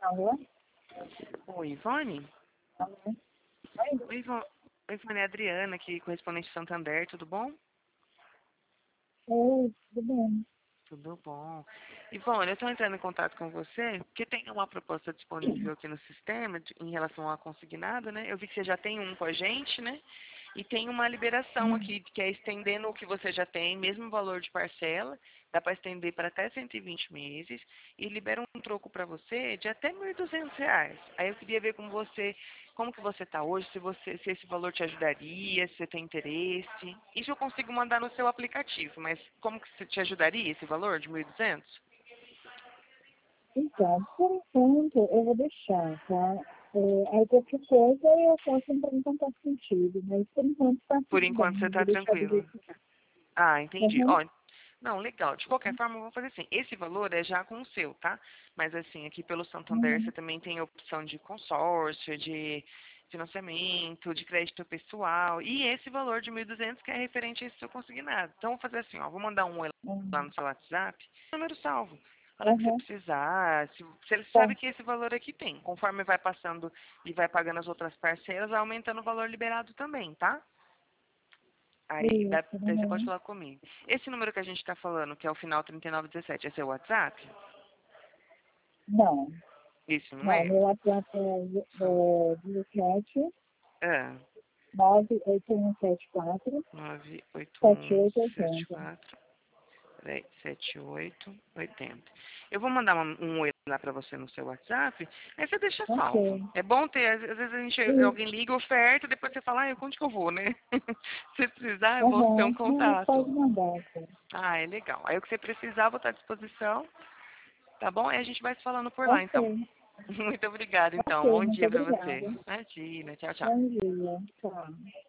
Alô? Oi, Ivone? Alô? Oi? Oi, Oi, Ivone, é a Adriana aqui, correspondente Santander, tudo bom? Oi, tudo bem? Tudo bom. Ivone, eu estou entrando em contato com você porque tem uma proposta disponível aqui no sistema em relação a consignado, né? Eu vi que você já tem um com a gente, né? E tem uma liberação Hum, aqui, que é estendendo o que você já tem, mesmo valor de parcela, dá para estender para até 120 meses, e libera um troco para você de até R$ 1.200. Aí eu queria ver com você, como que você está hoje, se esse valor te ajudaria, se você tem interesse. Isso eu consigo mandar no seu aplicativo, mas como que te ajudaria esse valor de 1.200? Então, por enquanto, eu vou deixar, tá? Aí qualquer coisa eu posso entrar em contato contigo, mas por enquanto tá Por tudo enquanto bem, você eu vou está deixar do tranquilo. jeito que tá. Ah, entendi. Uhum. Ó, não, legal. De qualquer forma, eu vou fazer assim. Esse valor é já com o seu, tá? Mas assim, aqui pelo Santander você Uhum. também tem a opção de consórcio, de financiamento, de crédito pessoal. E esse valor de 1.200 que é referente a esse seu consignado. Então, vou fazer assim, ó. Vou mandar um lá Uhum. no seu WhatsApp, número salvo. A hora que você Uhum. precisar, se ele Tá. sabe que esse valor aqui tem. Conforme vai passando e vai pagando as outras parcelas, vai aumentando o valor liberado também, tá? Aí, Isso. daí você pode Uhum. falar comigo. Esse número que a gente está falando, que é o final 3917, é seu WhatsApp? Não, Isso, não não, é? meu WhatsApp Só. é 17 É. 98174 7880. 98174. Peraí, 7880. Eu vou mandar um oi lá pra você no seu WhatsApp, aí você deixa Ok. salvo. É bom ter, às vezes alguém Isso. liga, oferta, depois você fala, onde que eu vou, né? Se precisar, eu volto a ter um Uhum. Não, pode contato. mandar, cara. Ah, é legal. Aí o que você precisar, eu vou estar à disposição, tá bom? Aí a gente vai se falando por lá, então. Ok. Muito obrigada, Ok, então. Bom muito dia para você. obrigada. Imagina. Tchau, tchau. Bom dia. Tchau.